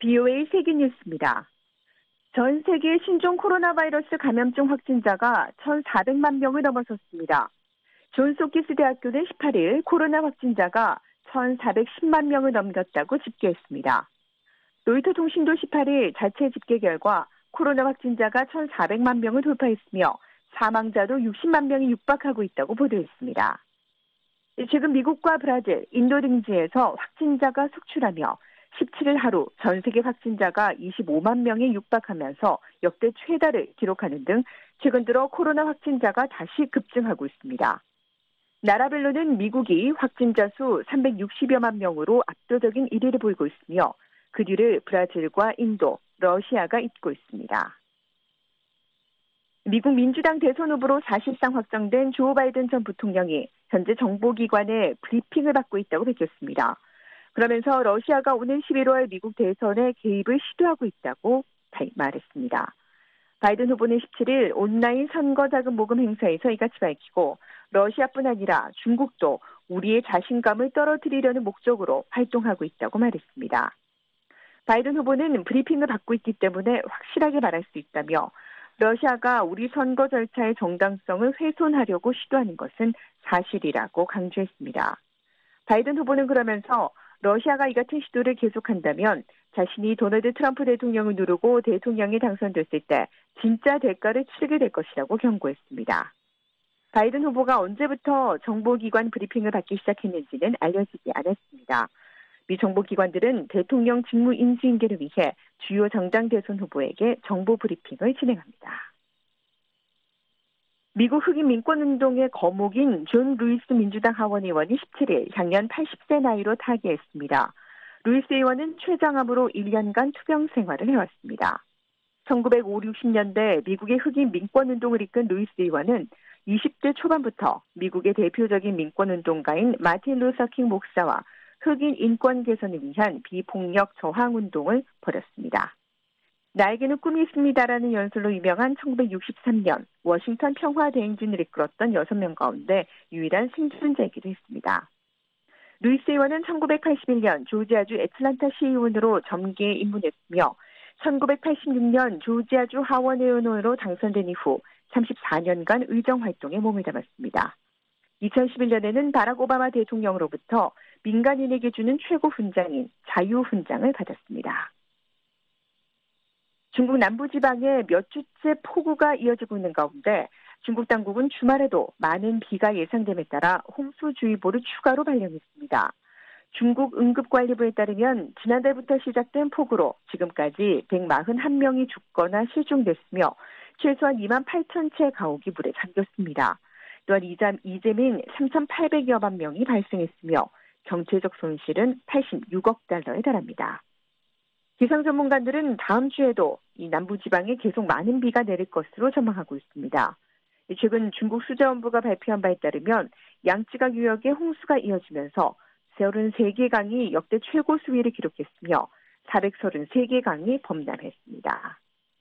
BOA 세계뉴스입니다. 전 세계 신종 코로나 바이러스 감염증 확진자가 1,400만 명을 넘어섰습니다. 존스홉킨스 대학교는 18일 코로나 확진자가 1,410만 명을 넘겼다고 집계했습니다. 로이터 통신도 18일 자체 집계 결과 코로나 확진자가 1,400만 명을 돌파했으며 사망자도 60만 명이 육박하고 있다고 보도했습니다. 최근 미국과 브라질, 인도 등지에서 확진자가 속출하며 17일 하루 전 세계 확진자가 25만 명에 육박하면서 역대 최다를 기록하는 등 최근 들어 코로나 확진자가 다시 급증하고 있습니다. 나라별로는 미국이 확진자 수 360여만 명으로 압도적인 1위를 보이고 있으며 그 뒤를 브라질과 인도, 러시아가 잇고 있습니다. 미국 민주당 대선 후보로 사실상 확정된 조 바이든 전 부통령이 현재 정보기관의 브리핑을 받고 있다고 밝혔습니다. 그러면서 러시아가 오는 11월 미국 대선에 개입을 시도하고 있다고 말했습니다. 바이든 후보는 17일 온라인 선거자금 모금 행사에서 이같이 밝히고 러시아뿐 아니라 중국도 우리의 자신감을 떨어뜨리려는 목적으로 활동하고 있다고 말했습니다. 바이든 후보는 브리핑을 받고 있기 때문에 확실하게 말할 수 있다며 러시아가 우리 선거 절차의 정당성을 훼손하려고 시도하는 것은 사실이라고 강조했습니다. 바이든 후보는 그러면서 러시아가 이 같은 시도를 계속한다면 자신이 도널드 트럼프 대통령을 누르고 대통령이 당선됐을 때 진짜 대가를 치르게 될 것이라고 경고했습니다. 바이든 후보가 언제부터 정보기관 브리핑을 받기 시작했는지는 알려지지 않았습니다. 미 정보기관들은 대통령 직무 인수인계를 위해 주요 정당 대선 후보에게 정보 브리핑을 진행합니다. 미국 흑인 민권운동의 거목인 존 루이스 민주당 하원 의원이 17일 향년 80세 나이로 타계했습니다. 루이스 의원은 췌장암으로 1년간 투병 생활을 해왔습니다. 1950, 60년대 미국의 흑인 민권운동을 이끈 루이스 의원은 20대 초반부터 미국의 대표적인 민권운동가인 마틴 루서 킹 목사와 흑인 인권 개선을 위한 비폭력 저항 운동을 벌였습니다. 나에게는 꿈이 있습니다라는 연설로 유명한 1963년 워싱턴 평화 대행진을 이끌었던 6명 가운데 유일한 생존자이기도 했습니다. 루이스 의원은 1981년 조지아주 애틀란타 시의원으로 정계에 입문했으며 1986년 조지아주 하원 의원으로 당선된 이후 34년간 의정 활동에 몸을 담았습니다. 2011년에는 바락 오바마 대통령으로부터 민간인에게 주는 최고 훈장인 자유훈장을 받았습니다. 중국 남부지방에 몇 주째 폭우가 이어지고 있는 가운데 중국 당국은 주말에도 많은 비가 예상됨에 따라 홍수주의보를 추가로 발령했습니다. 중국 응급관리부에 따르면 지난달부터 시작된 폭우로 지금까지 141명이 죽거나 실종됐으며 최소한 2만 8천 채 가옥이 물에 잠겼습니다. 또한 이재민 3,800여만 명이 발생했으며 경제적 손실은 86억 달러에 달합니다. 기상 전문가들은 다음 주에도 이 남부지방에 계속 많은 비가 내릴 것으로 전망하고 있습니다. 최근 중국 수자원부가 발표한 바에 따르면 양쯔강 유역에 홍수가 이어지면서 33개 강이 역대 최고 수위를 기록했으며 433개 강이 범람했습니다.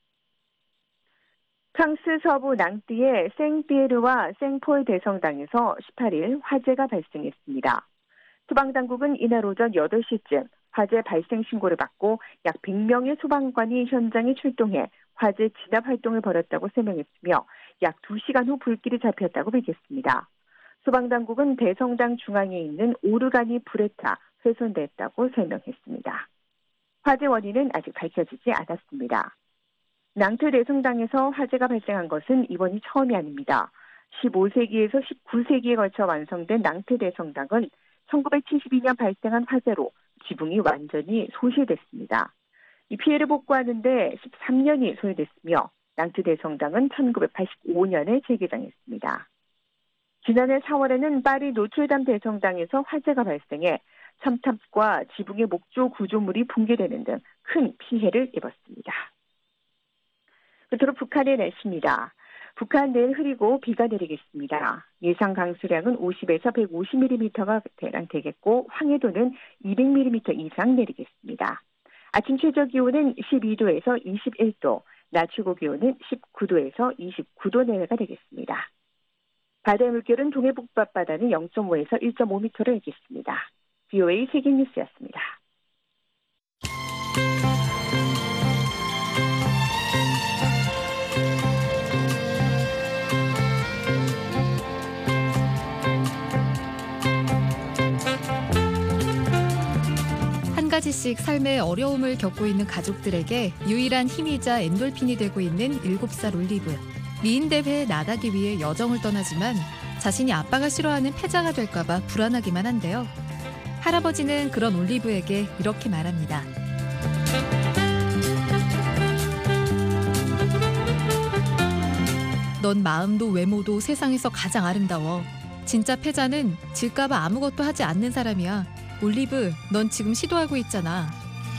프랑스 서부 낭뜨의 생피에르와 생폴 대성당에서 18일 화재가 발생했습니다. 소방당국은 이날 오전 8시쯤 화재 발생 신고를 받고 약 100명의 소방관이 현장에 출동해 화재 진압 활동을 벌였다고 설명했으며 약 2시간 후 불길이 잡혔다고 밝혔습니다. 소방당국은 대성당 중앙에 있는 오르간이 불에 타 훼손됐다고 설명했습니다. 화재 원인은 아직 밝혀지지 않았습니다. 낭트 대성당에서 화재가 발생한 것은 이번이 처음이 아닙니다. 15세기에서 19세기에 걸쳐 완성된 낭트 대성당은 1972년 발생한 화재로 지붕이 완전히 소실됐습니다. 이 피해를 복구하는 데 13년이 소요됐으며 낭트 대성당은 1985년에 재개장했습니다. 지난해 4월에는 파리 노트르담 대성당에서 화재가 발생해 첨탑과 지붕의 목조 구조물이 붕괴되는 등 큰 피해를 입었습니다. 끝으로 북한의 날씨입니다. 북한 내일 흐리고 비가 내리겠습니다. 예상 강수량은 50에서 150mm가 대강 되겠고 황해도는 200mm 이상 내리겠습니다. 아침 최저 기온은 12도에서 21도, 낮 최고 기온은 19도에서 29도 내외가 되겠습니다. 바다의 물결은 동해북부 앞바다는 0.5에서 1.5m를 일겠습니다. BOA 세계뉴스였습니다. 가지씩 삶의 어려움을 겪고 있는 가족들에게 유일한 힘이자 엔돌핀이 되고 있는 7살 올리브. 미인 대회에 나가기 위해 여정을 떠나지만 자신이 아빠가 싫어하는 패자가 될까봐 불안하기만 한데요. 할아버지는 그런 올리브에게 이렇게 말합니다. 넌 마음도 외모도 세상에서 가장 아름다워. 진짜 패자는 질까봐 아무것도 하지 않는 사람이야. 올리브, 넌 지금 시도하고 있잖아.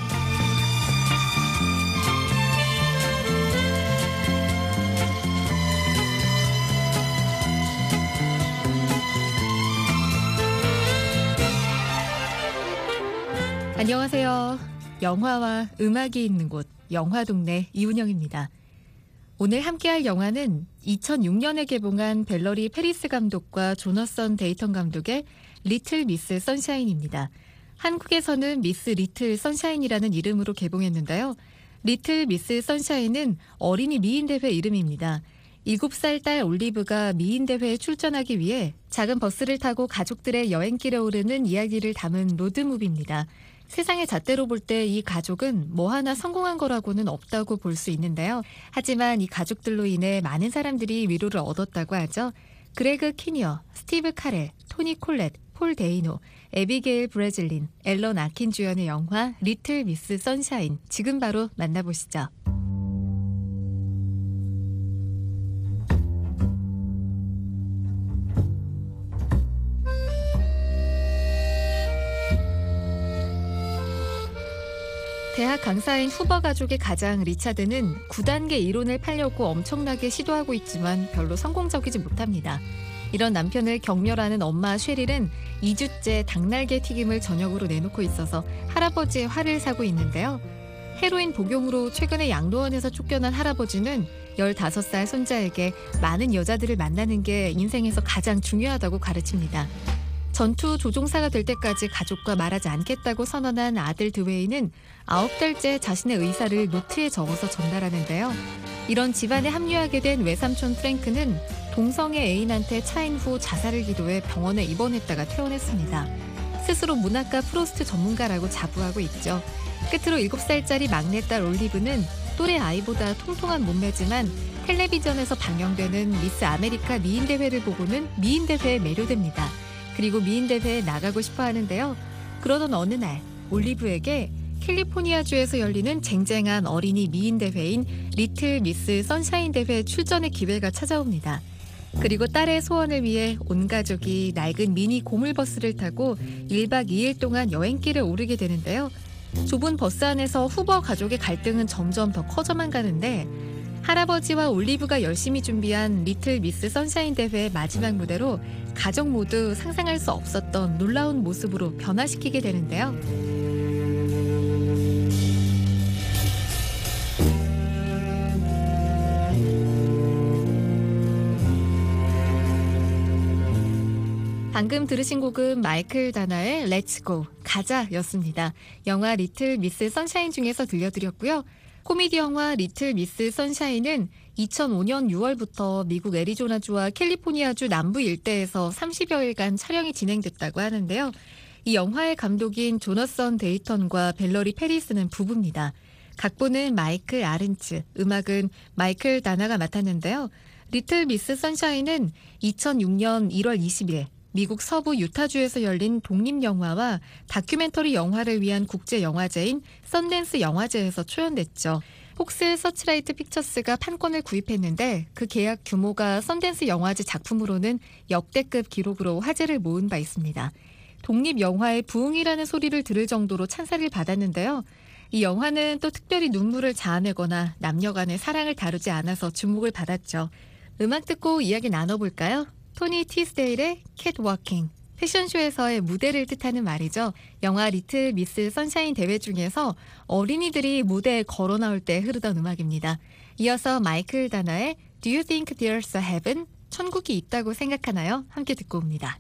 안녕하세요. 영화와 음악이 있는 곳, 영화동네 이운영입니다. 오늘 함께할 영화는 2006년에 개봉한 벨러리 페리스 감독과 조너선 데이턴 감독의 리틀 미스 선샤인입니다. 한국에서는 미스 리틀 선샤인이라는 이름으로 개봉했는데요. 리틀 미스 선샤인은 어린이 미인 대회 이름입니다. 7살 딸 올리브가 미인 대회에 출전하기 위해 작은 버스를 타고 가족들의 여행길에 오르는 이야기를 담은 로드무비입니다. 세상의 잣대로 볼 때 이 가족은 뭐 하나 성공한 거라고는 없다고 볼 수 있는데요. 하지만 이 가족들로 인해 많은 사람들이 위로를 얻었다고 하죠. 그레그 키니어, 스티브 카렐, 토니 콜렛, 폴 데이노, 에비게일 브레즐린, 앨런 아킨 주연의 영화 리틀 미스 선샤인. 지금 바로 만나보시죠. 대학 강사인 후버 가족의 가장 리차드는 9단계 이론을 팔려고 엄청나게 시도하고 있지만 별로 성공적이지 못합니다. 이런 남편을 격려하는 엄마 쉐릴은 2주째 닭날개 튀김을 저녁으로 내놓고 있어서 할아버지의 화를 사고 있는데요. 헤로인 복용으로 최근에 양로원에서 쫓겨난 할아버지는 15살 손자에게 많은 여자들을 만나는 게 인생에서 가장 중요하다고 가르칩니다. 전투 조종사가 될 때까지 가족과 말하지 않겠다고 선언한 아들 드웨이는 9달째 자신의 의사를 노트에 적어서 전달하는데요. 이런 집안에 합류하게 된 외삼촌 프랭크는 동성애 애인한테 차인 후 자살을 기도해 병원에 입원했다가 퇴원했습니다. 스스로 문학과 프로스트 전문가라고 자부하고 있죠. 끝으로 7살짜리 막내딸 올리브는 또래 아이보다 통통한 몸매지만 텔레비전에서 방영되는 미스 아메리카 미인대회를 보고는 미인대회에 매료됩니다. 그리고 미인대회에 나가고 싶어 하는데요. 그러던 어느 날 올리브에게 캘리포니아주에서 열리는 쟁쟁한 어린이 미인대회인 리틀 미스 선샤인 대회 출전의 기회가 찾아옵니다. 그리고 딸의 소원을 위해 온 가족이 낡은 미니 고물버스를 타고 1박 2일 동안 여행길을 오르게 되는데요. 좁은 버스 안에서 후보 가족의 갈등은 점점 더 커져만 가는데 할아버지와 올리브가 열심히 준비한 리틀 미스 선샤인 대회의 마지막 무대로 가족 모두 상상할 수 없었던 놀라운 모습으로 변화시키게 되는데요. 방금 들으신 곡은 마이클 다나의 Let's Go, 가자였습니다. 영화 리틀 미스 선샤인 중에서 들려드렸고요. 코미디 영화 리틀 미스 선샤인은 2005년 6월부터 미국 애리조나주와 캘리포니아주 남부 일대에서 30여일간 촬영이 진행됐다고 하는데요. 이 영화의 감독인 조너선 데이턴과 벨러리 페리스는 부부입니다. 각본은 마이클 아른츠, 음악은 마이클 다나가 맡았는데요. 리틀 미스 선샤인은 2006년 1월 20일 미국 서부 유타주에서 열린 독립영화와 다큐멘터리 영화를 위한 국제영화제인 썬댄스 영화제에서 초연됐죠. 폭스 서치라이트 픽처스가 판권을 구입했는데 그 계약 규모가 썬댄스 영화제 작품으로는 역대급 기록으로 화제를 모은 바 있습니다. 독립영화의 부흥이라는 소리를 들을 정도로 찬사를 받았는데요. 이 영화는 또 특별히 눈물을 자아내거나 남녀 간의 사랑을 다루지 않아서 주목을 받았죠. 음악 듣고 이야기 나눠볼까요? 토니 티스데일의 캣워킹, 패션쇼에서의 무대를 뜻하는 말이죠. 영화 리틀 미스 선샤인 대회 중에서 어린이들이 무대에 걸어 나올 때 흐르던 음악입니다. 이어서 마이클 다나의 Do you think there's a heaven? 천국이 있다고 생각하나요? 함께 듣고 옵니다.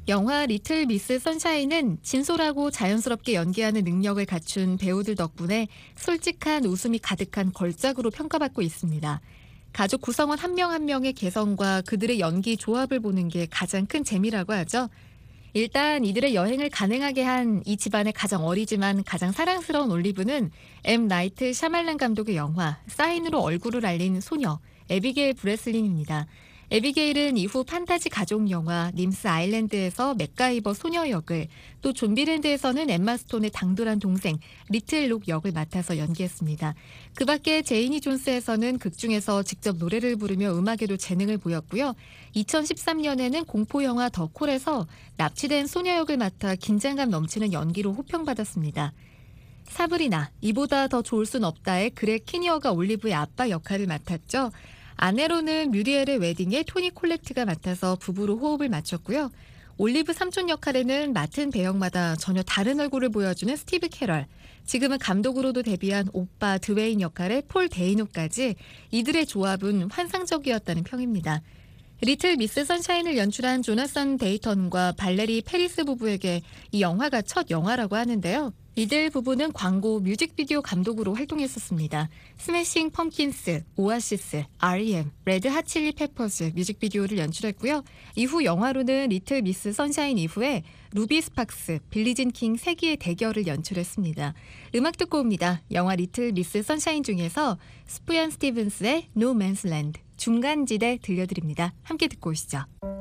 영화 리틀 미스 선샤인은 진솔하고 자연스럽게 연기하는 능력을 갖춘 배우들 덕분에 솔직한 웃음이 가득한 걸작으로 평가받고 있습니다. 가족 구성원 한 명 한 명의 개성과 그들의 연기 조합을 보는 게 가장 큰 재미라고 하죠. 일단 이들의 여행을 가능하게 한 이 집안의 가장 어리지만 가장 사랑스러운 올리브는 M. 나이트 샤말란 감독의 영화 사인으로 얼굴을 알린 소녀 에비게일 브레슬린입니다. 에비게일은 이후 판타지 가족 영화 님스 아일랜드에서 맥가이버 소녀 역을, 또 좀비랜드에서는 엠마 스톤의 당돌한 동생 리틀 록 역을 맡아서 연기했습니다. 그 밖에 제이니 존스에서는 극중에서 직접 노래를 부르며 음악에도 재능을 보였고요. 2013년에는 공포영화 더 콜에서 납치된 소녀 역을 맡아 긴장감 넘치는 연기로 호평받았습니다. 사브리나, 이보다 더 좋을 순 없다의 그렉 키니어가 올리브의 아빠 역할을 맡았죠. 아내로는 뮤리엘의 웨딩에 토니 콜렉트가 맡아서 부부로 호흡을 맞췄고요. 올리브 삼촌 역할에는 맡은 배역마다 전혀 다른 얼굴을 보여주는 스티브 캐럴, 지금은 감독으로도 데뷔한 오빠 드웨인 역할의 폴 데이노까지 이들의 조합은 환상적이었다는 평입니다. 리틀 미스 선샤인을 연출한 조나선 데이턴과 발레리 페리스 부부에게 이 영화가 첫 영화라고 하는데요. 이들 부부는 광고, 뮤직비디오 감독으로 활동했었습니다. 스매싱 펌킨스, 오아시스, R.E.M., 레드 핫칠리 페퍼즈 뮤직비디오를 연출했고요. 이후 영화로는 리틀 미스 선샤인 이후에 루비 스팍스, 빌리진 킹 세기의 대결을 연출했습니다. 음악 듣고 옵니다. 영화 리틀 미스 선샤인 중에서 스프얀 스티븐스의 No Man's Land, 중간지대 들려드립니다. 함께 듣고 오시죠.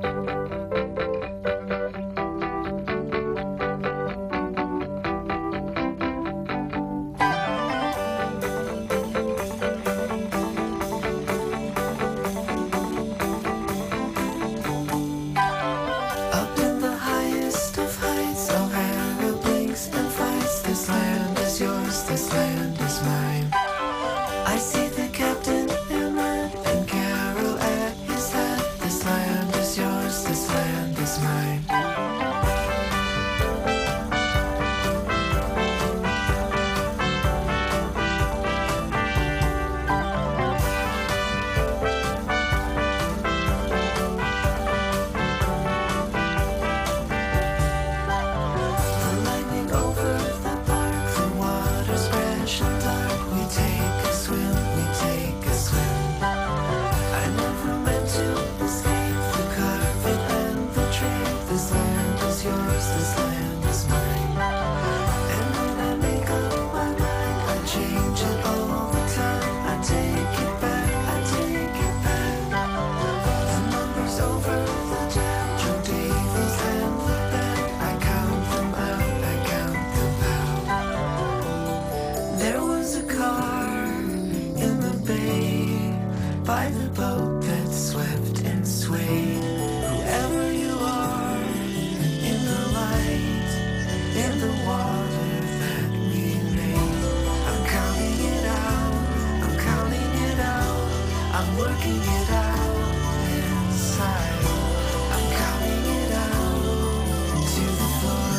By the boat that swept and swayed, whoever you are, in the light, in the water that we made. I'm counting it out, I'm counting it out, I'm working it out inside. I'm counting it out to the floor.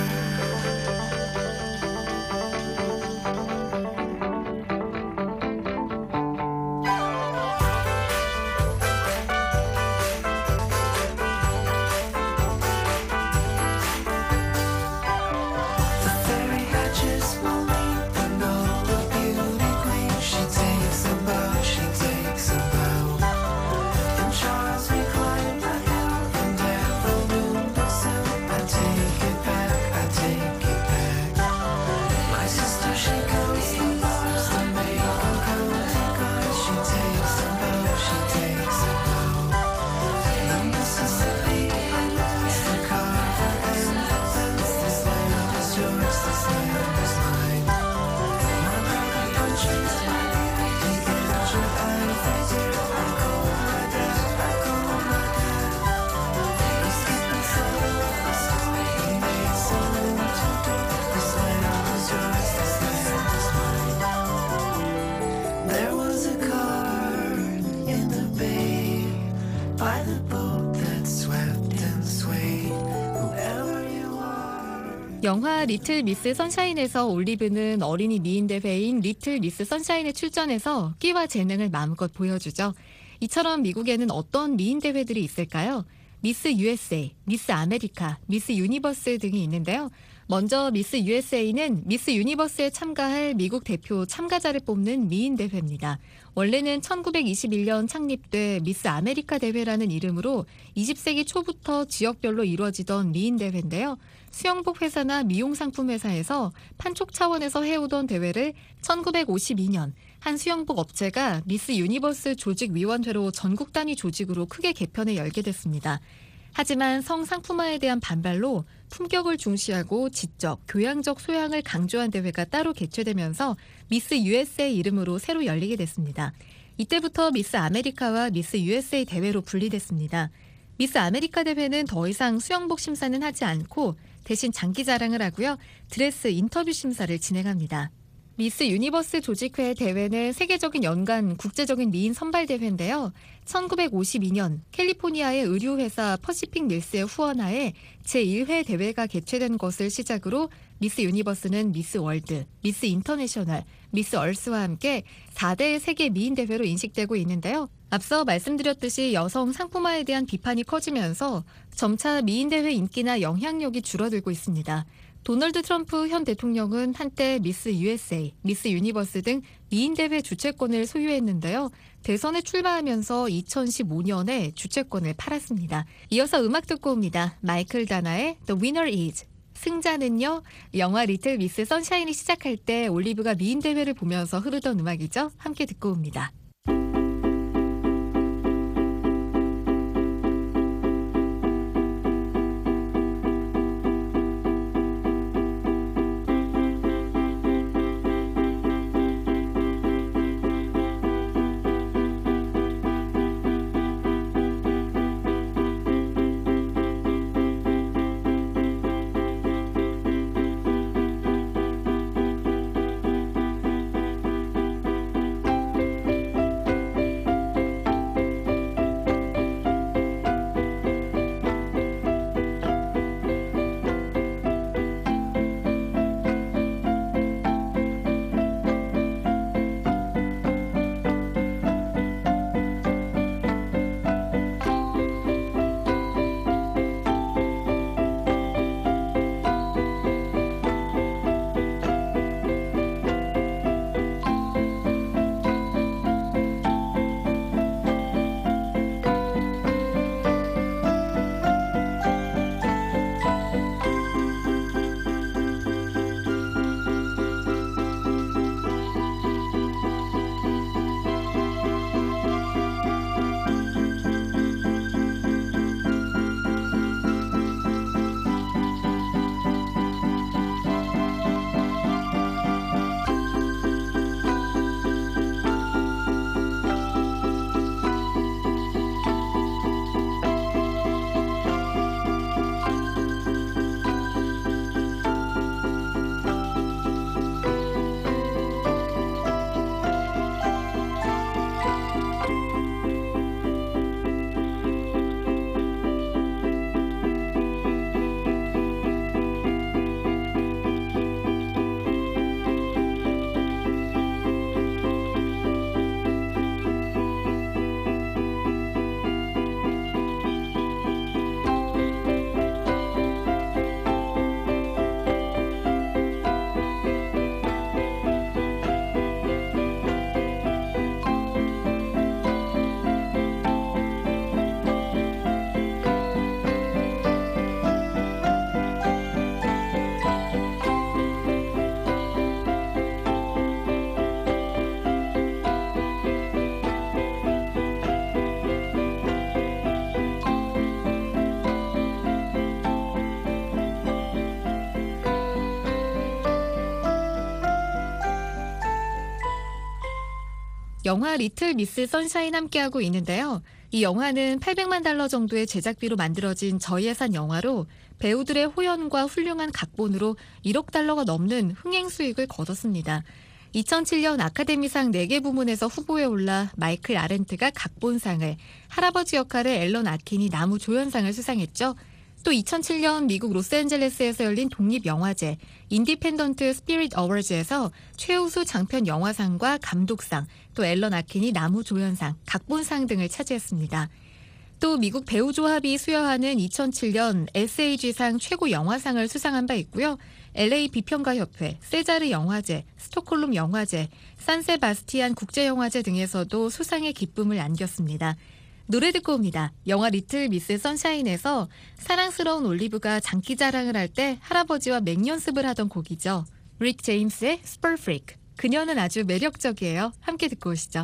영화 리틀 미스 선샤인에서 올리브는 어린이 미인 대회인 리틀 미스 선샤인에 출전해서 끼와 재능을 마음껏 보여주죠. 이처럼 미국에는 어떤 미인 대회들이 있을까요? 미스 USA, 미스 아메리카, 미스 유니버스 등이 있는데요. 먼저 미스 USA는 미스 유니버스에 참가할 미국 대표 참가자를 뽑는 미인 대회입니다. 원래는 1921년 창립돼 미스 아메리카 대회라는 이름으로 20세기 초부터 지역별로 이루어지던 미인 대회인데요. 수영복 회사나 미용 상품 회사에서 판촉 차원에서 해오던 대회를 1952년 한 수영복 업체가 미스 유니버스 조직위원회로 전국 단위 조직으로 크게 개편해 열게 됐습니다. 하지만 성상품화에 대한 반발로 품격을 중시하고 지적, 교양적 소양을 강조한 대회가 따로 개최되면서 미스 USA 이름으로 새로 열리게 됐습니다. 이때부터 미스 아메리카와 미스 USA 대회로 분리됐습니다. 미스 아메리카 대회는 더 이상 수영복 심사는 하지 않고 대신 장기 자랑을 하고요. 드레스 인터뷰 심사를 진행합니다. 미스 유니버스 조직회 대회는 세계적인 연간 국제적인 미인 선발 대회인데요. 1952년 캘리포니아의 의류회사 퍼시픽 밀스의 후원하에 제1회 대회가 개최된 것을 시작으로 미스 유니버스는 미스 월드, 미스 인터내셔널, 미스 얼스와 함께 4대 세계 미인 대회로 인식되고 있는데요. 앞서 말씀드렸듯이 여성 상품화에 대한 비판이 커지면서 점차 미인 대회 인기나 영향력이 줄어들고 있습니다. 도널드 트럼프 현 대통령은 한때 미스 USA, 미스 유니버스 등 미인 대회 주최권을 소유했는데요. 대선에 출마하면서 2015년에 주최권을 팔았습니다. 이어서 음악 듣고 옵니다. 마이클 다나의 The Winner Is. 승자는요. 영화 리틀 미스 선샤인이 시작할 때 올리브가 미인 대회를 보면서 흐르던 음악이죠. 함께 듣고 옵니다. 영화 리틀 미스 선샤인 함께하고 있는데요. 이 영화는 800만 달러 정도의 제작비로 만들어진 저예산 영화로 배우들의 호연과 훌륭한 각본으로 1억 달러가 넘는 흥행 수익을 거뒀습니다. 2007년 아카데미상 4개 부문에서 후보에 올라 마이클 아렌트가 각본상을, 할아버지 역할의 앨런 아킨이 나무조연상을 수상했죠. 또 2007년 미국 로스앤젤레스에서 열린 독립영화제 인디펜던트 스피릿 어워즈에서 최우수 장편 영화상과 감독상, 또 앨런 아킨이 나무조연상, 각본상 등을 차지했습니다. 또 미국 배우 조합이 수여하는 2007년 SAG상 최고 영화상을 수상한 바 있고요. LA 비평가협회, 세자르 영화제, 스톡홀름 영화제, 산세바스티안 국제영화제 등에서도 수상의 기쁨을 안겼습니다. 노래 듣고 옵니다. 영화 리틀 미스 선샤인에서 사랑스러운 올리브가 장기자랑을 할 때 할아버지와 맹연습을 하던 곡이죠. 릭 제임스의 스퍼 프리크. 그녀는 아주 매력적이에요. 함께 듣고 오시죠.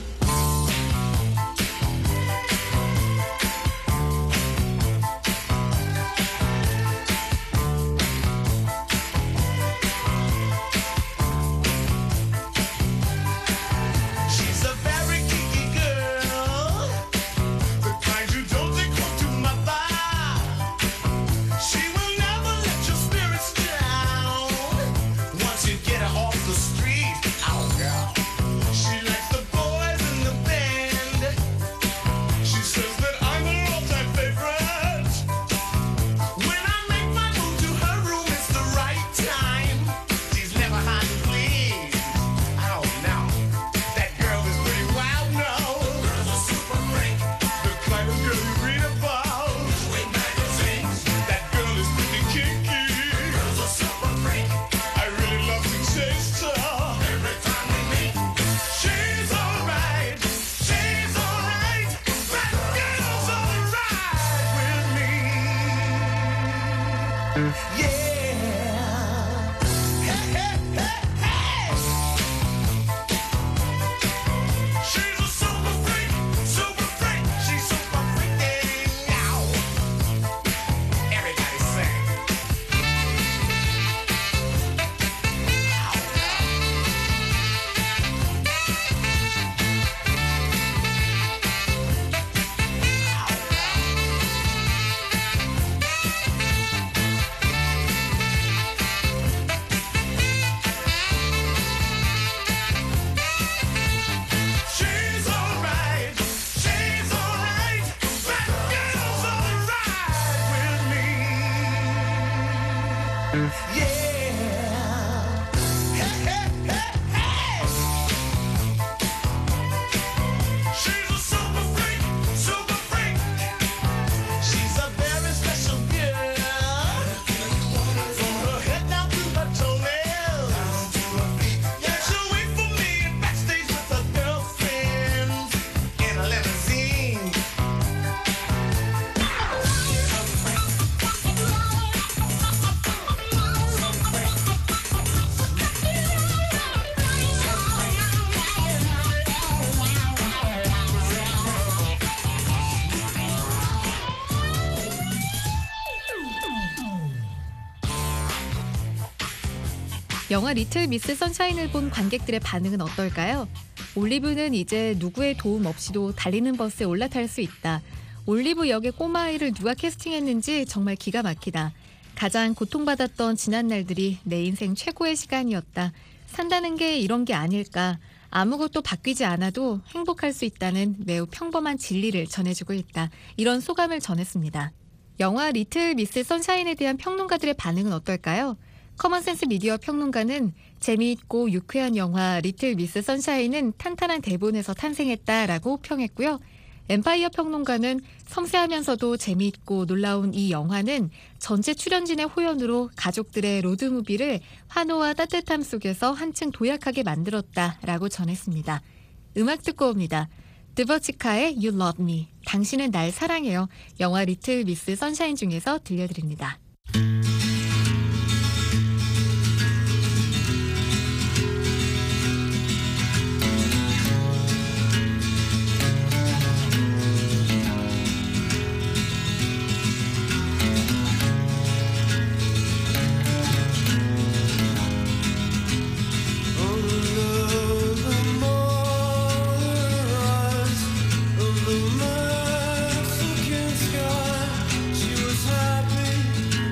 영화 리틀 미스 선샤인을 본 관객들의 반응은 어떨까요? 올리브는 이제 누구의 도움 없이도 달리는 버스에 올라탈 수 있다. 올리브 역의 꼬마아이를 누가 캐스팅했는지 정말 기가 막히다. 가장 고통받았던 지난 날들이 내 인생 최고의 시간이었다. 산다는 게 이런 게 아닐까. 아무것도 바뀌지 않아도 행복할 수 있다는 매우 평범한 진리를 전해주고 있다. 이런 소감을 전했습니다. 영화 리틀 미스 선샤인에 대한 평론가들의 반응은 어떨까요? 커먼센스 미디어 평론가는 재미있고 유쾌한 영화 리틀 미스 선샤인은 탄탄한 대본에서 탄생했다라고 평했고요. 엠파이어 평론가는 섬세하면서도 재미있고 놀라운 이 영화는 전체 출연진의 호연으로 가족들의 로드무비를 환호와 따뜻함 속에서 한층 도약하게 만들었다라고 전했습니다. 음악 듣고 옵니다. 드버치카의 You Love Me, 당신은 날 사랑해요. 영화 리틀 미스 선샤인 중에서 들려드립니다. Mexican sky, she was happy.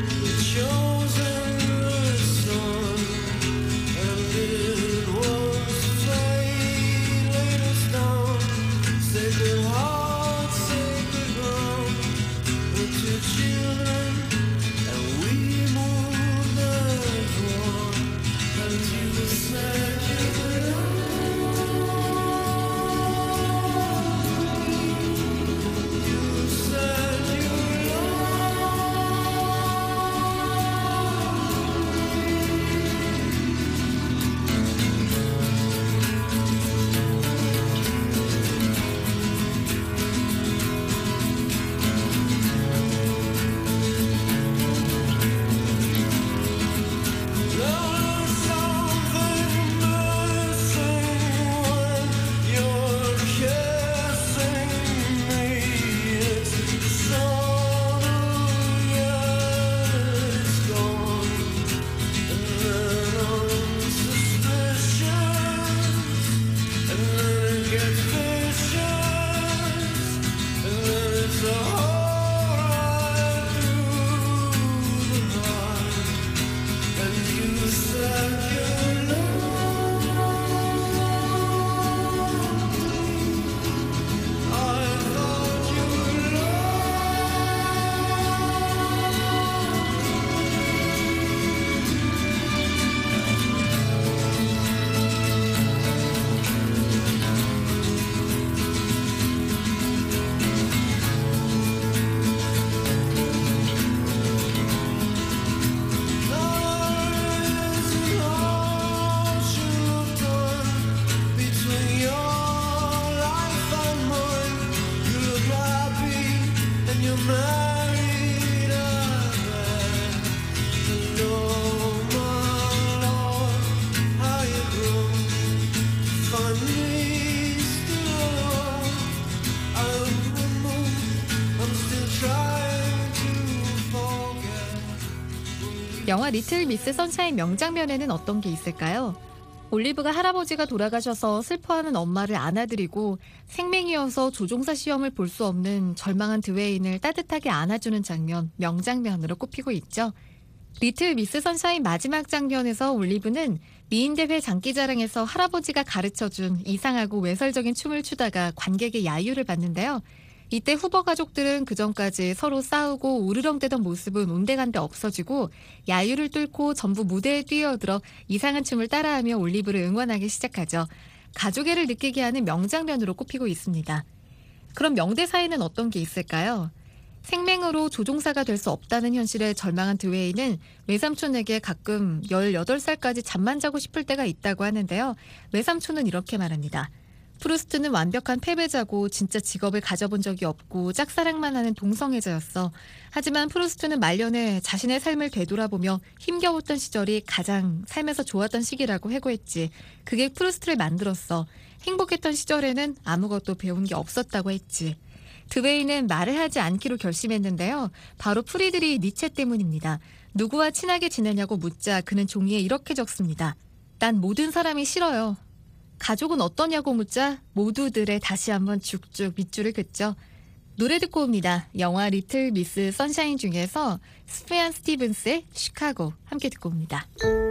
find me still under the moon. I'm still trying to forget. 영화 리틀 미스 선샤인 명장면에는 어떤 게 있을까요? 올리브가 할아버지가 돌아가셔서 슬퍼하는 엄마를 안아드리고 생맹이어서 조종사 시험을 볼 수 없는 절망한 드웨인을 따뜻하게 안아주는 장면, 명장면으로 꼽히고 있죠. 리틀 미스 선샤인 마지막 장면에서 올리브는 미인대회 장기자랑에서 할아버지가 가르쳐준 이상하고 외설적인 춤을 추다가 관객의 야유를 받는데요. 이때 후보 가족들은 그전까지 서로 싸우고 우르렁대던 모습은 온데간데 없어지고 야유를 뚫고 전부 무대에 뛰어들어 이상한 춤을 따라하며 올리브를 응원하기 시작하죠. 가족애를 느끼게 하는 명장면으로 꼽히고 있습니다. 그럼 명대사에는 어떤 게 있을까요? 생맹으로 조종사가 될 수 없다는 현실에 절망한 드웨이는 외삼촌에게 가끔 18살까지 잠만 자고 싶을 때가 있다고 하는데요. 외삼촌은 이렇게 말합니다. 프루스트는 완벽한 패배자고 진짜 직업을 가져본 적이 없고 짝사랑만 하는 동성애자였어. 하지만 프루스트는 말년에 자신의 삶을 되돌아보며 힘겨웠던 시절이 가장 삶에서 좋았던 시기라고 회고했지. 그게 프루스트를 만들었어. 행복했던 시절에는 아무것도 배운 게 없었다고 했지. 드웨이는 말을 하지 않기로 결심했는데요. 바로 프리드리 니체 때문입니다. 누구와 친하게 지내냐고 묻자 그는 종이에 이렇게 적습니다. 난 모든 사람이 싫어요. 가족은 어떠냐고 묻자 모두들의 다시 한번 쭉쭉 밑줄을 긋죠. 노래 듣고 옵니다. 영화 리틀 미스 선샤인 중에서 스페안 스티븐스의 시카고 함께 듣고 옵니다.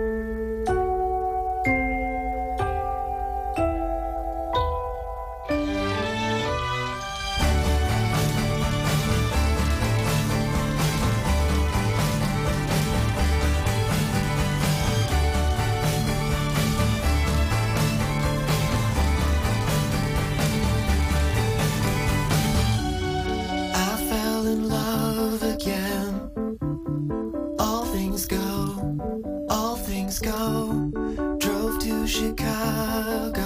Drove to Chicago.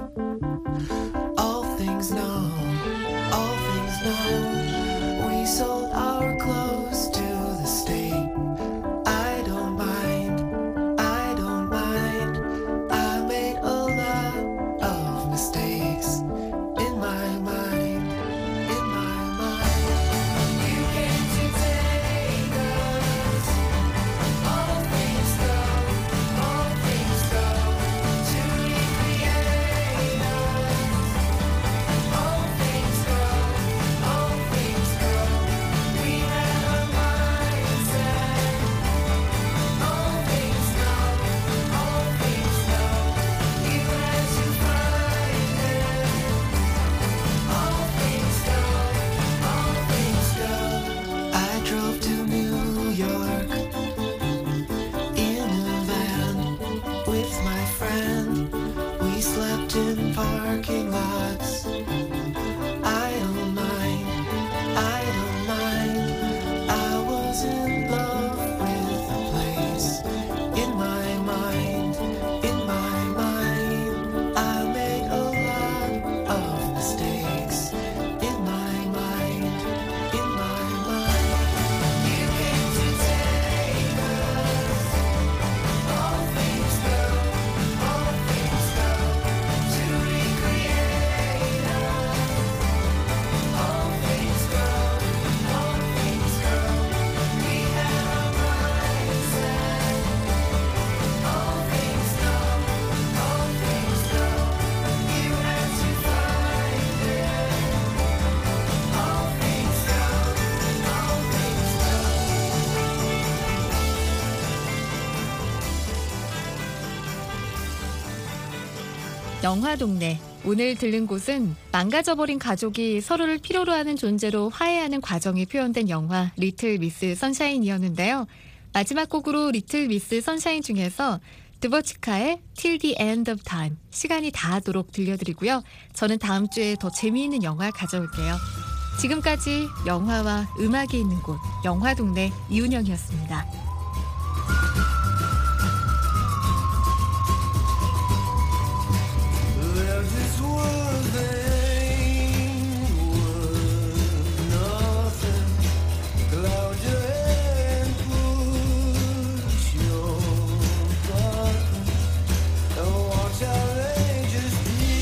All things known, all things known. We sold our clothes to the state. I don't mind, I don't mind. I made a lot of mistakes in my mind, in my mind. You came to take us. All things go, all things go. To recreate us. All things go, all things go. We had a mindset. All things go, all things go. You had to find it. All things go, all things go. I drove to New York in a van with my friend. We slept in parking lots. I don't mind, I don't mind. I was in love with the place. In my mind, in my mind. I made a lot of mistakes. In my mind, in my mind. You came to take us. All things go, all things go. To recreate us. All things go, all things go. We had a mindset. All things go, all things go. You had to find it. All things go, all things go. 영화동네. 오늘 들른 곳은 망가져버린 가족이 서로를 필요로 하는 존재로 화해하는 과정이 표현된 영화 리틀 미스 선샤인이었는데요. 마지막 곡으로 리틀 미스 선샤인 중에서 드버치카의 Till the End of Time, 시간이 닿도록 들려드리고요. 저는 다음 주에 더 재미있는 영화 가져올게요. 지금까지 영화와 음악이 있는 곳, 영화동네 이은영이었습니다. There's this one thing worth nothing. Cloud your head, push your button, and watch how they just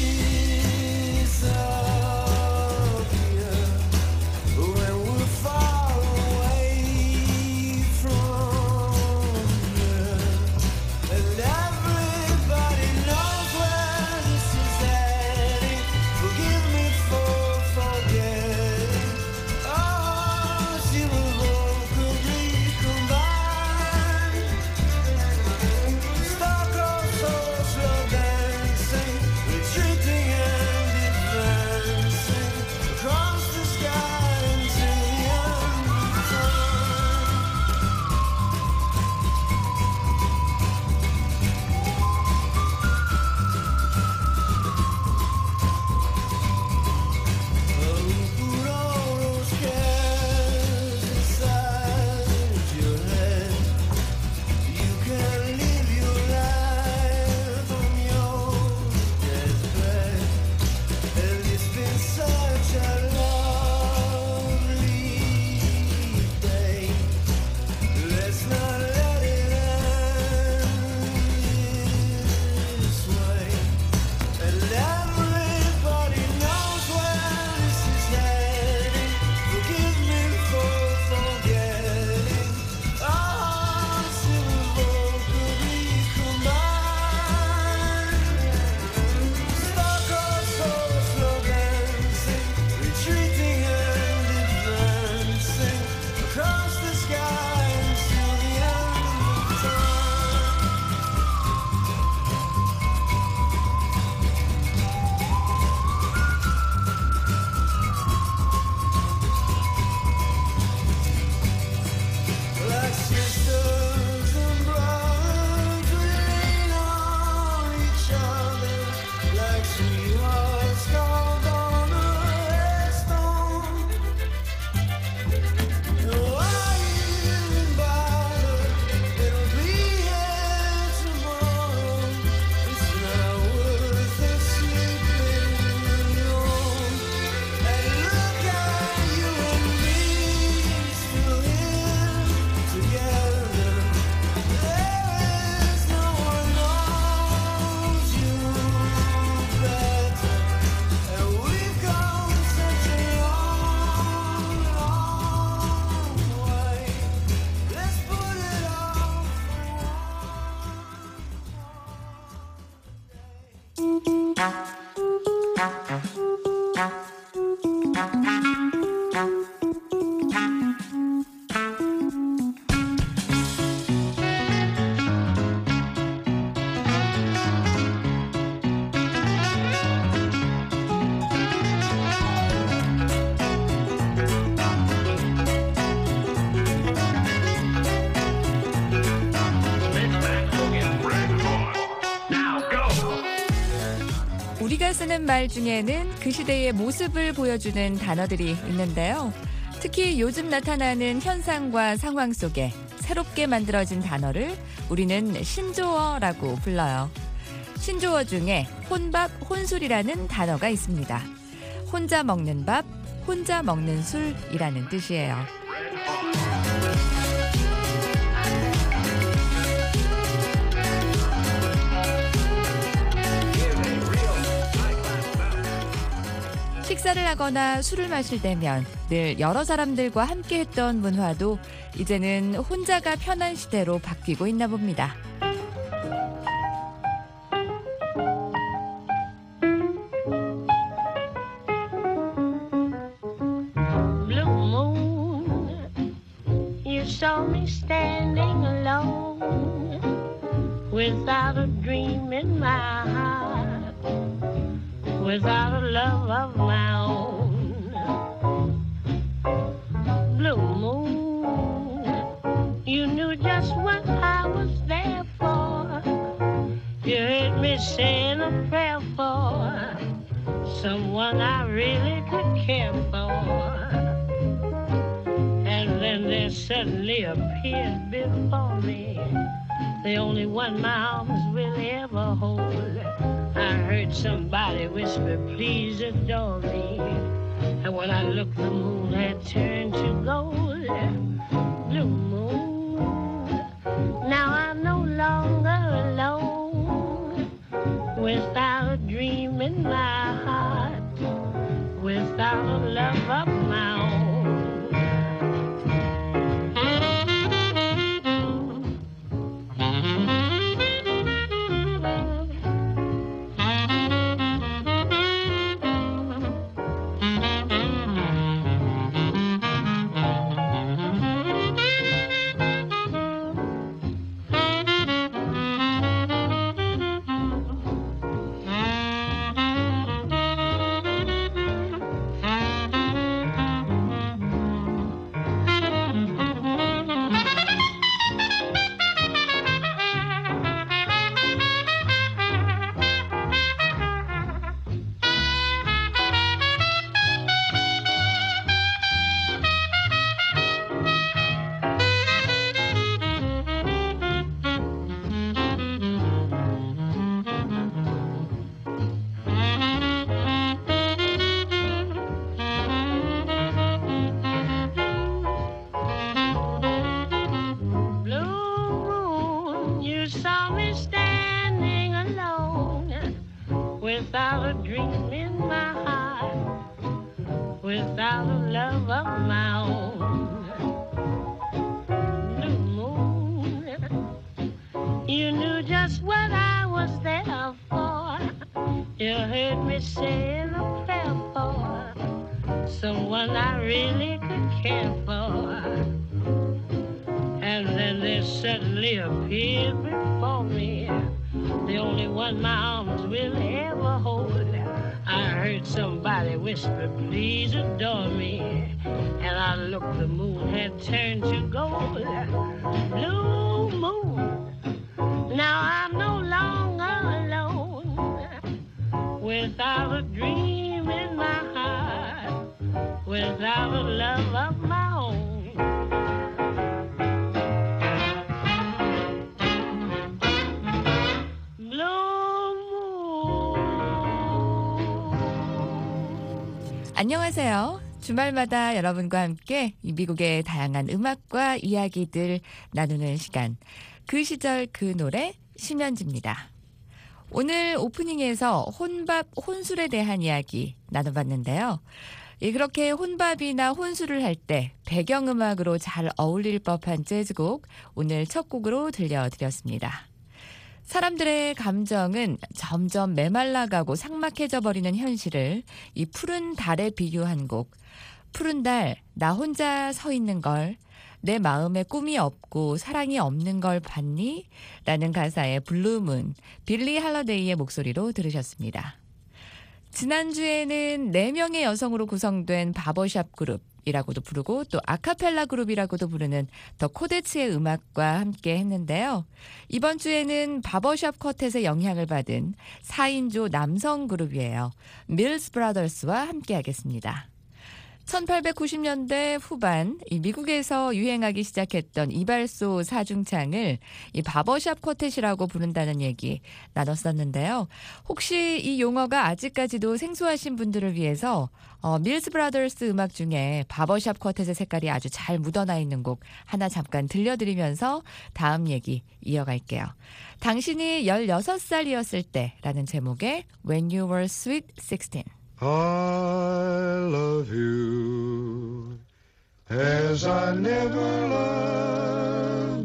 말 중에는 그 시대의 모습을 보여주는 단어들이 있는데요. 특히 요즘 나타나는 현상과 상황 속에 새롭게 만들어진 단어를 우리는 신조어라고 불러요. 신조어 중에 혼밥, 혼술이라는 단어가 있습니다. 혼자 먹는 밥, 혼자 먹는 술이라는 뜻이에요. 식사를 하거나 술을 마실 때면 늘 여러 사람들과 함께 했던 문화도 이제는 혼자가 편한 시대로 바뀌고 있나 봅니다. Blue moon, you saw me standing alone without a dream in my heart, without a love of my own. Blue moon, you knew just what I was there for. You heard me saying a prayer for someone I really could care for. And then there suddenly appeared before me the only one my arms will ever hold. I heard somebody whisper, please adore me. And when I looked, the moon had turned to gold. Blue moon, now I'm no longer alone, without a dream in my heart, without a love of my own. Without a dream in my heart, without a love of my own. Blue moon, you knew just what I was there for. You heard me saying a prayer for someone I really could care for. And then there suddenly appeared before me the only one my arms will ever hold. I heard somebody whisper, please adore me. And I looked, the moon had turned to gold. Blue moon, now I'm no longer alone, without a dream in my heart, without a love of my own. 안녕하세요. 주말마다 여러분과 함께 이 미국의 다양한 음악과 이야기들 나누는 시간. 그 시절 그 노래 심연지입니다. 오늘 오프닝에서 혼밥, 혼술에 대한 이야기 나눠봤는데요. 그렇게 혼밥이나 혼술을 할 때 배경음악으로 잘 어울릴 법한 재즈곡 오늘 첫 곡으로 들려드렸습니다. 사람들의 감정은 점점 메말라가고 삭막해져 버리는 현실을 이 푸른 달에 비유한 곡. 푸른 달, 나 혼자 서 있는 걸, 내 마음에 꿈이 없고 사랑이 없는 걸 봤니? 라는 가사의 블루문, 빌리 할러데이의 목소리로 들으셨습니다. 지난주에는 4명의 여성으로 구성된 바버샵 그룹 그룹이라고도 부르고 또 아카펠라 그룹이라고도 부르는 더 코데츠의 음악과 함께 했는데요. 이번 주에는 바버샵 쿼텟의 영향을 받은 4인조 남성 그룹이에요. 밀스 브라더스와 함께 하겠습니다. 1890년대 후반 미국에서 유행하기 시작했던 이발소 사중창을 이 바버샵 쿼텟이라고 부른다는 얘기 나눴었는데요. 혹시 이 용어가 아직까지도 생소하신 분들을 위해서 밀스 브라더스 음악 중에 바버샵 쿼텟의 색깔이 아주 잘 묻어나 있는 곡 하나 잠깐 들려드리면서 다음 얘기 이어갈게요. 당신이 16살이었을 때라는 제목의 When You Were Sweet 16. I love you as I never loved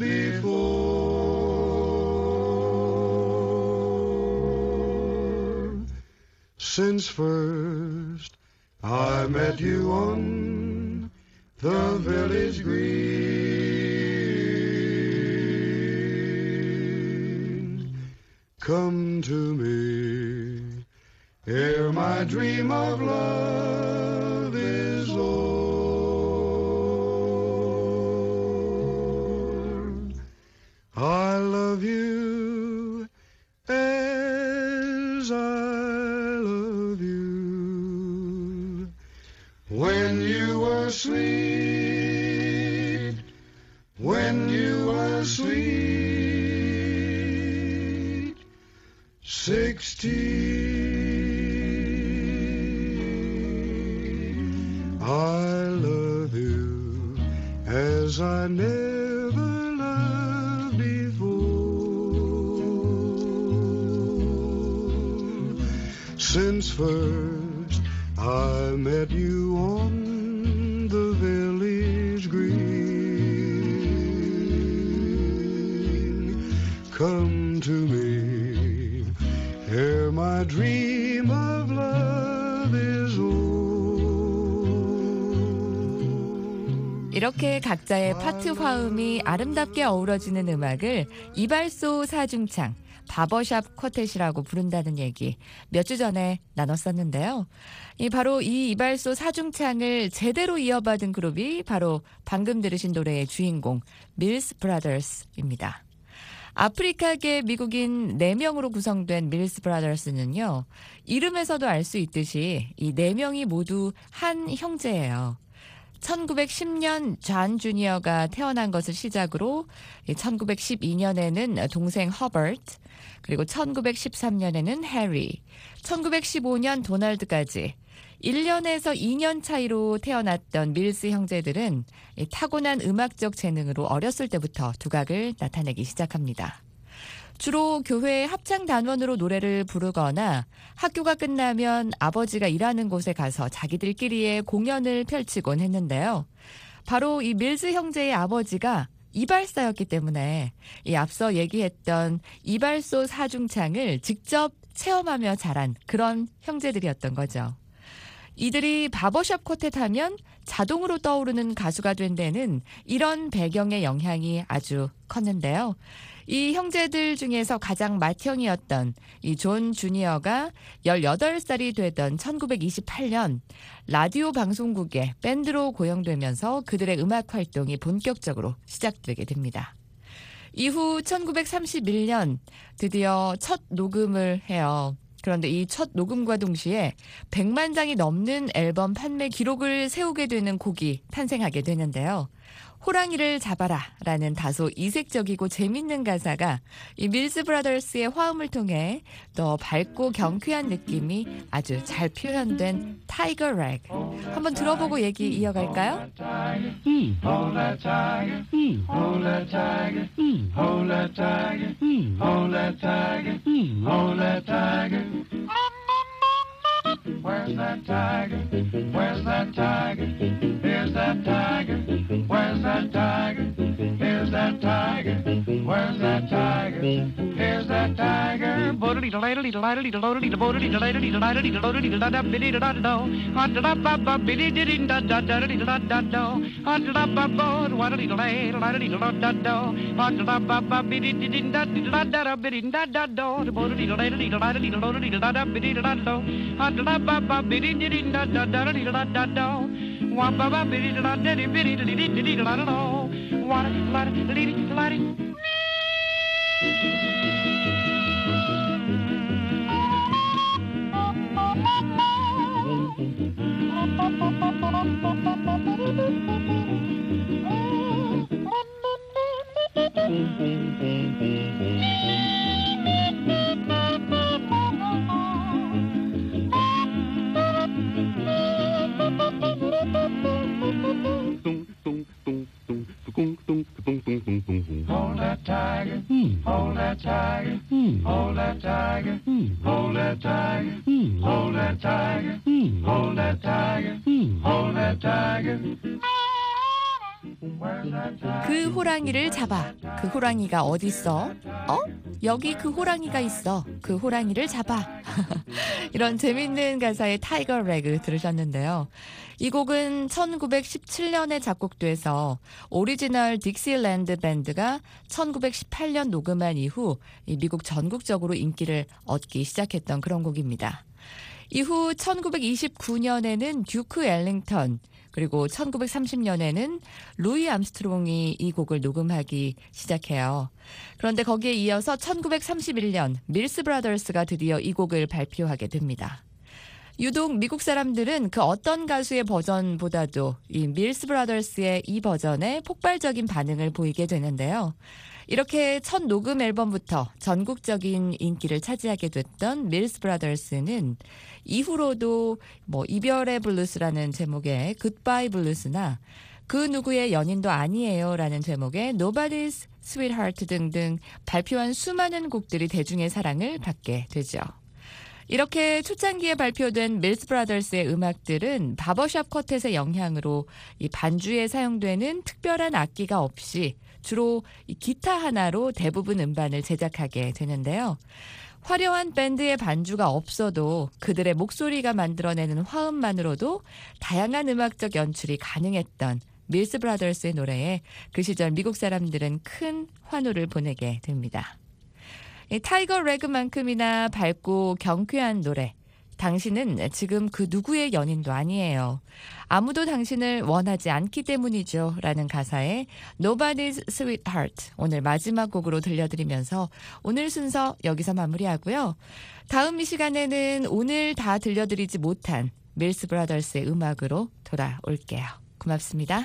before. Since first I met you on the village green. Come to me ere my dream of love is o'er. I love you as I love you when you were sweet, when you were sweet, 16. I love you as I never loved before. Since first I met you on the village green. Come to me ere my dream of love is over. 이렇게 각자의 파트 화음이 아름답게 어우러지는 음악을 이발소 사중창, 바버샵 쿼텟이라고 부른다는 얘기 몇 주 전에 나눴었는데요. 바로 이 이발소 사중창을 제대로 이어받은 그룹이 바로 방금 들으신 노래의 주인공 밀스 브라더스입니다. 아프리카계 미국인 4명으로 구성된 밀스 브라더스는요. 이름에서도 알 수 있듯이 이 4명이 모두 한 형제예요. 1910년 존 주니어가 태어난 것을 시작으로 1912년에는 동생 허버트, 그리고 1913년에는 해리, 1915년 도널드까지 1년에서 2년 차이로 태어났던 밀스 형제들은 타고난 음악적 재능으로 어렸을 때부터 두각을 나타내기 시작합니다. 주로 교회 합창단원으로 노래를 부르거나 학교가 끝나면 아버지가 일하는 곳에 가서 자기들끼리의 공연을 펼치곤 했는데요. 바로 이 밀스 형제의 아버지가 이발사였기 때문에 이 앞서 얘기했던 이발소 사중창을 직접 체험하며 자란 그런 형제들이었던 거죠. 이들이 바버샵 쿼텟 하면 자동으로 떠오르는 가수가 된 데는 이런 배경의 영향이 아주 컸는데요. 이 형제들 중에서 가장 맏형이었던 이 존 주니어가 18살이 되던 1928년 라디오 방송국에 밴드로 고용되면서 그들의 음악 활동이 본격적으로 시작되게 됩니다. 이후 1931년 드디어 첫 녹음을 해요. 그런데 이 첫 녹음과 동시에 100만 장이 넘는 앨범 판매 기록을 세우게 되는 곡이 탄생하게 되는데요. 호랑이를 잡아라 라는 다소 이색적이고 재밌는 가사가 이 밀스 브라더스의 화음을 통해 더 밝고 경쾌한 느낌이 아주 잘 표현된 타이거 렉. 한번 들어보고 얘기 이어갈까요? Hold that tiger, hold that tiger, hold that tiger, hold that tiger, hold that tiger. Where's that tiger? Where's that tiger? Here's that tiger. Where's that tiger? Here's that tiger. Where's that tiger? Here's that tiger. Hold that tiger, hold that tiger, hold that tiger, hold that tiger, hold that tiger, hold that tiger, hold that tiger. 그 호랑이를 잡아. 그 호랑이가 어디 있어? 여기 그 호랑이가 있어. 그 호랑이를 잡아. 이런 재밌는 가사의 타이거 레그 들으셨는데요. 이 곡은 1917년에 작곡돼서 오리지널 딕시랜드 밴드가 1918년 녹음한 이후 미국 전국적으로 인기를 얻기 시작했던 그런 곡입니다. 이후 1929년에는 듀크 엘링턴, 그리고 1930년에는 루이 암스트롱이 이 곡을 녹음하기 시작해요. 그런데 거기에 이어서 1931년 밀스 브라더스가 드디어 이 곡을 발표하게 됩니다. 유독 미국 사람들은 그 어떤 가수의 버전보다도 이 밀스 브라더스의 이 버전에 폭발적인 반응을 보이게 되는데요. 이렇게 첫 녹음 앨범부터 전국적인 인기를 차지하게 됐던 밀스 브라더스는 이후로도 이별의 블루스라는 제목의 굿바이 블루스나 그 누구의 연인도 아니에요라는 제목의 Nobody's Sweetheart 등등 발표한 수많은 곡들이 대중의 사랑을 받게 되죠. 이렇게 초창기에 발표된 밀스 브라더스의 음악들은 바버샵 쿼텟의 영향으로 이 반주에 사용되는 특별한 악기가 없이 주로 이 기타 하나로 대부분 음반을 제작하게 되는데요. 화려한 밴드의 반주가 없어도 그들의 목소리가 만들어내는 화음만으로도 다양한 음악적 연출이 가능했던 밀스 브라더스의 노래에 그 시절 미국 사람들은 큰 환호를 보내게 됩니다. 타이거 레그만큼이나 밝고 경쾌한 노래. 당신은 지금 그 누구의 연인도 아니에요. 아무도 당신을 원하지 않기 때문이죠. 라는 가사의 Nobody's Sweetheart 오늘 마지막 곡으로 들려드리면서 오늘 순서 여기서 마무리하고요. 다음 이 시간에는 오늘 다 들려드리지 못한 밀스 브라더스의 음악으로 돌아올게요. 고맙습니다.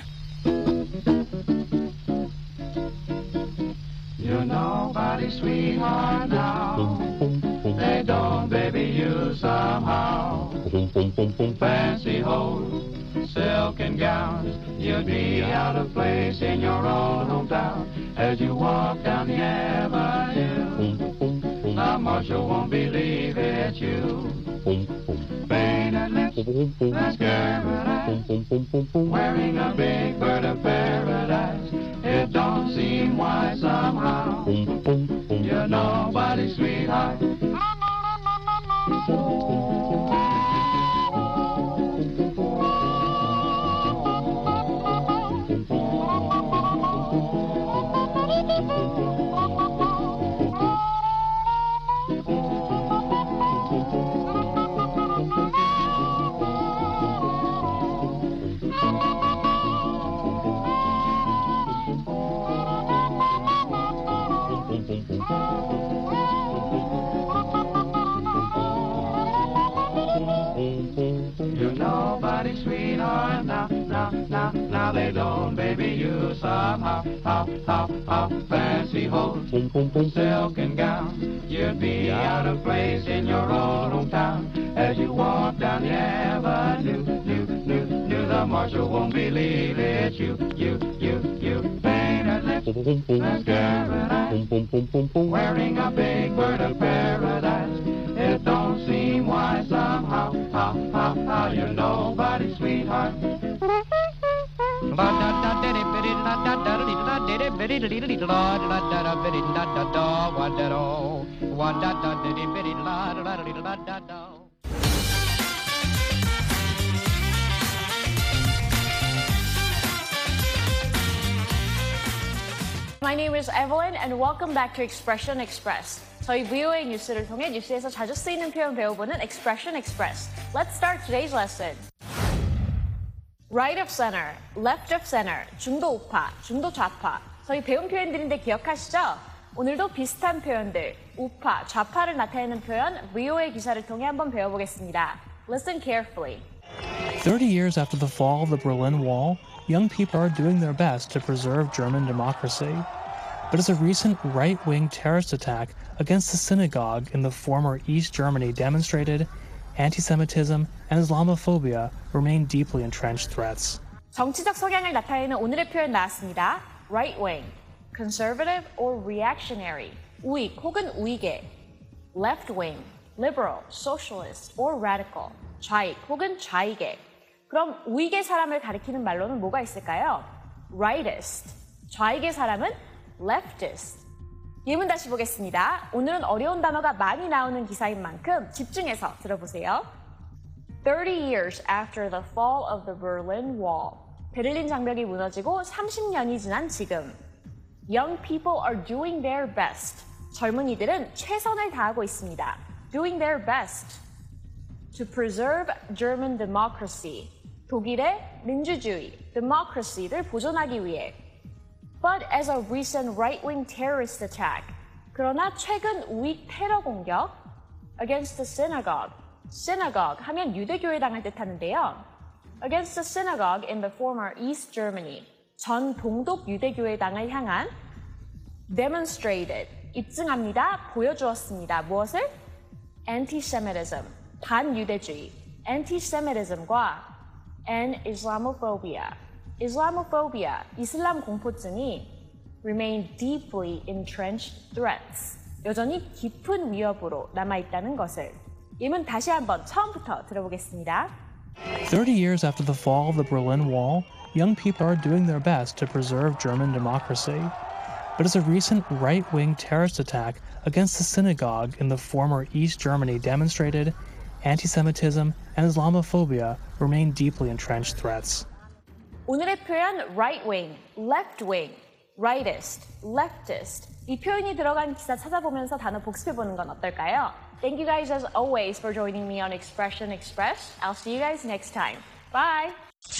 You're nobody's sweetheart now. They don't baby you somehow. Fancy hose, silk and gowns. You'd be out of place in your own hometown. As you walk down the avenue, the marshal won't believe it's you. Painted lips, mascara, wearing a big bird of paradise. It don't seem wise somehow. You're nobody's sweetheart. You're nobody's sweetheart now they don't baby you somehow. Fancy hose, silk and gown. You'd be out of place in your own hometown. As you walk down the avenue, the marshal won't believe it's you. Painted lips, mascara, wearing a big bird of paradise. It don't seem wise somehow. How you're nobody's sweetheart. My name is Evelyn and welcome back to Expression Express. 저희 VOA 뉴스를 통해 뉴스에서 자주 쓰이는 표현 배워보는 Expression Express. Let's start today's lesson. right of center, left of center, 중도 우파, 중도 좌파. 저희 배운 표현들인데 기억하시죠? 오늘도 비슷한 표현들, 우파, 좌파를 나타내는 표현, 리오의 기사를 통해 한번 배워보겠습니다. Listen carefully. 30 years after the fall of the Berlin Wall, young people are doing their best to preserve German democracy. But as a recent right-wing terrorist attack against the synagogue in the former East Germany demonstrated, anti-Semitism and Islamophobia remain deeply entrenched threats. 정치적 성향을 나타내는 오늘의 표현 나왔습니다. Right-wing, conservative or reactionary, 우익 혹은 우익의. Left-wing, liberal, socialist or radical, 좌익 혹은 좌익의. 그럼 우익의 사람을 가리키는 말로는 뭐가 있을까요? Rightist, 좌익의 사람은 leftist. 예문 다시 보겠습니다. 오늘은 어려운 단어가 많이 나오는 기사인 만큼 집중해서 들어보세요. 30 years after the fall of the Berlin Wall. 베를린 장벽이 무너지고 30년이 지난 지금. Young people are doing their best. 젊은이들은 최선을 다하고 있습니다. Doing their best to preserve German democracy. 독일의 민주주의, democracy를 보존하기 위해. But as a recent right-wing terrorist attack. 그러나 최근 우익 테러 공격 against the synagogue. synagogue 하면 유대교회당을 뜻하는데요. against the synagogue in the former East Germany. 전 동독 유대교회당을 향한 demonstrated. 입증합니다. 보여주었습니다. 무엇을? anti-Semitism. 반유대주의. anti-Semitism과 and Islamophobia. Islamophobia, 이슬람 공포증이 remain deeply entrenched threats. 여전히 깊은 위협으로 남아있다는 것을. 예문 다시 한번 처음부터 들어보겠습니다. 30 years after the fall of the Berlin Wall, young people are doing their best to preserve German democracy. But as a recent right-wing terrorist attack against the synagogue in the former East Germany demonstrated, anti-Semitism and Islamophobia remain deeply entrenched threats. 오늘의 표현 right-wing, left-wing, rightist, leftist. 이 표현이 들어간 기사 찾아보면서 단어 복습해보는 건 어떨까요? Thank you guys as always for joining me on Expression Express. I'll see you guys next time. Bye!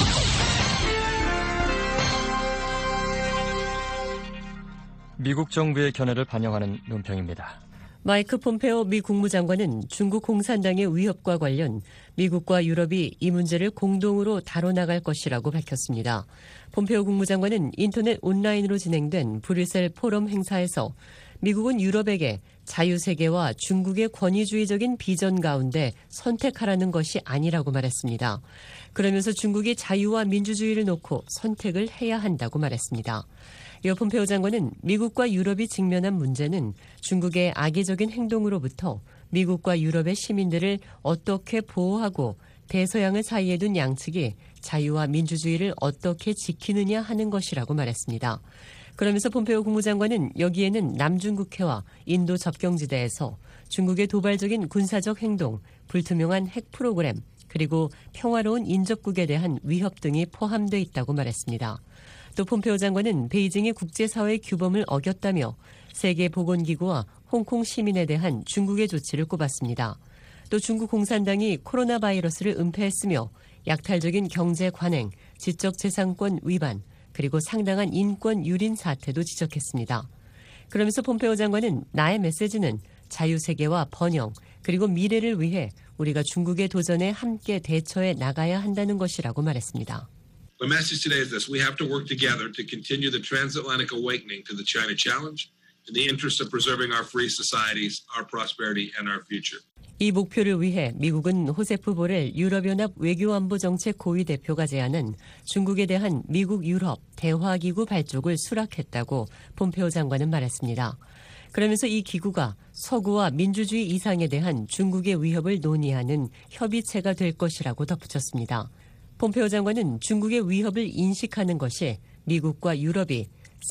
미국 정부의 견해를 반영하는 논평입니다. 마이크 폼페오 미 국무장관은 중국 공산당의 위협과 관련 미국과 유럽이 이 문제를 공동으로 다뤄나갈 것이라고 밝혔습니다. 폼페오 국무장관은 인터넷 온라인으로 진행된 브뤼셀 포럼 행사에서 미국은 유럽에게 자유세계와 중국의 권위주의적인 비전 가운데 선택하라는 것이 아니라고 말했습니다. 그러면서 중국이 자유와 민주주의를 놓고 선택을 해야 한다고 말했습니다. 이어 폼페오 장관은 미국과 유럽이 직면한 문제는 중국의 악의적인 행동으로부터 미국과 유럽의 시민들을 어떻게 보호하고 대서양을 사이에 둔 양측이 자유와 민주주의를 어떻게 지키느냐 하는 것이라고 말했습니다. 그러면서 폼페오 국무장관은 여기에는 남중국해와 인도 접경지대에서 중국의 도발적인 군사적 행동, 불투명한 핵 프로그램, 그리고 평화로운 인접국에 대한 위협 등이 포함되어 있다고 말했습니다. 또 폼페오 장관은 베이징이 국제사회의 규범을 어겼다며 세계보건기구와 홍콩 시민에 대한 중국의 조치를 꼽았습니다. 또 중국 공산당이 코로나 바이러스를 은폐했으며 약탈적인 경제 관행, 지적재산권 위반, 그리고 상당한 인권 유린 사태도 지적했습니다. 그러면서 pom페오 장관은 나의 메시지는 자유세계와 번영, 그리고 미래를 위해 우리가 중국의 도전에 함께 대처해 나가야 한다는 것이라고 말했습니다. My message today is this. We have to work together to continue the transatlantic awakening to the China challenge in the interest of preserving our free societies, our prosperity, and our future. 이 목표를 위해 미국은 호세프 보렐 유럽연합 외교안보정책 고위 대표가 제안한 중국에 대한 미국-유럽 대화기구 발족을 수락했다고 폼페오 장관은 말했습니다. 그러면서 이 기구가 서구와 민주주의 이상에 대한 중국의 위협을 논의하는 협의체가 될 것이라고 덧붙였습니다. 폼페오 장관은 중국의 위협을 인식하는 것이 미국과 유럽이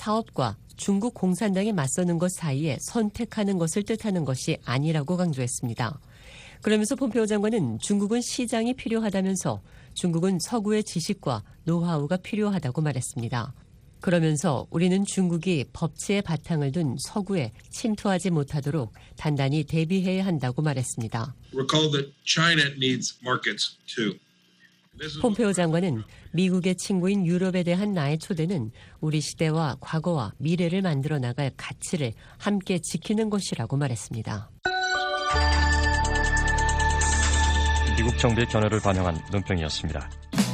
사업과 중국 공산당에 맞서는 것 사이에 선택하는 것을 뜻하는 것이 아니라고 강조했습니다. 그러면서 폼페오 장관은 중국은 시장이 필요하다면서 중국은 서구의 지식과 노하우가 필요하다고 말했습니다. 그러면서 우리는 중국이 법치의 바탕을 둔 서구에 침투하지 못하도록 단단히 대비해야 한다고 말했습니다. Recall that China needs markets too. 폼페오 장관은 미국의 친구인 유럽에 대한 나의 초대는 우리 시대와 과거와 미래를 만들어 나갈 가치를 함께 지키는 것이라고 말했습니다. 미국 정부의 견해를 반영한 논평이었습니다.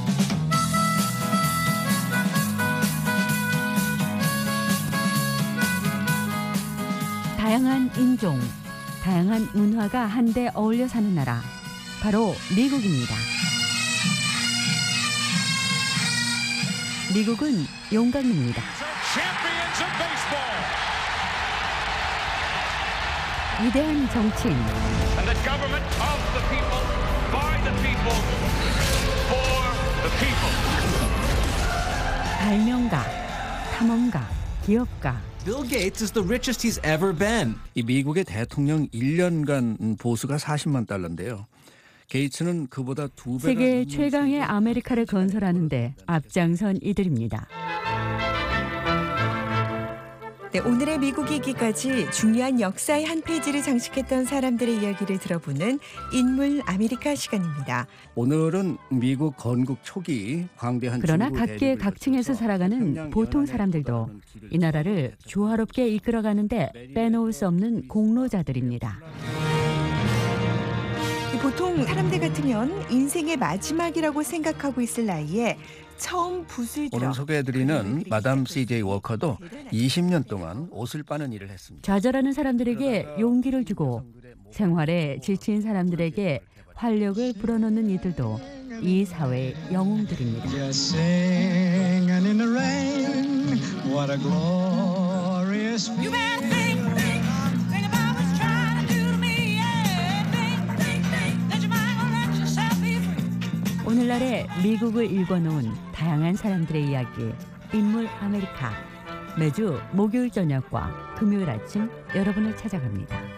다양한 인종, 다양한 문화가 한데 어울려 사는 나라, 바로 미국입니다. 미국은 용광로입니다. 위대한 정치인, 발명가, 탐험가, 기업가. Bill Gates is the richest he's ever been. 이 미국의 대통령 1년간 보수가 40만 달러인데요. 게이츠는 그보다 2배가 세계 최강의 아메리카를 건설하는데 앞장선 이들입니다. 네, 오늘의 미국 이기까지 중요한 역사의 한 페이지를 장식했던 사람들의 이야기를 들어보는 인물 아메리카 시간입니다. 오늘은 미국 건국 초기 광대한 그러나 각계 각층에서 살아가는 보통 사람들도 이 나라를 조화롭게 이끌어가는데 빼놓을 수 없는 공로자들입니다. 보통 사람들 같으면 인생의 마지막이라고 생각하고 있을 나이에 처음 붓을 들어 오늘 소개해드리는 마담 CJ 워커도 20년 동안 옷을 빠는 일을 했습니다. 좌절하는 사람들에게 용기를 주고 생활에 지친 사람들에게 활력을 불어넣는 이들도 이 사회의 영웅들입니다. 오늘날의 미국을 읽어놓은 다양한 사람들의 이야기, 인물 아메리카. 매주 목요일 저녁과 금요일 아침 여러분을 찾아갑니다.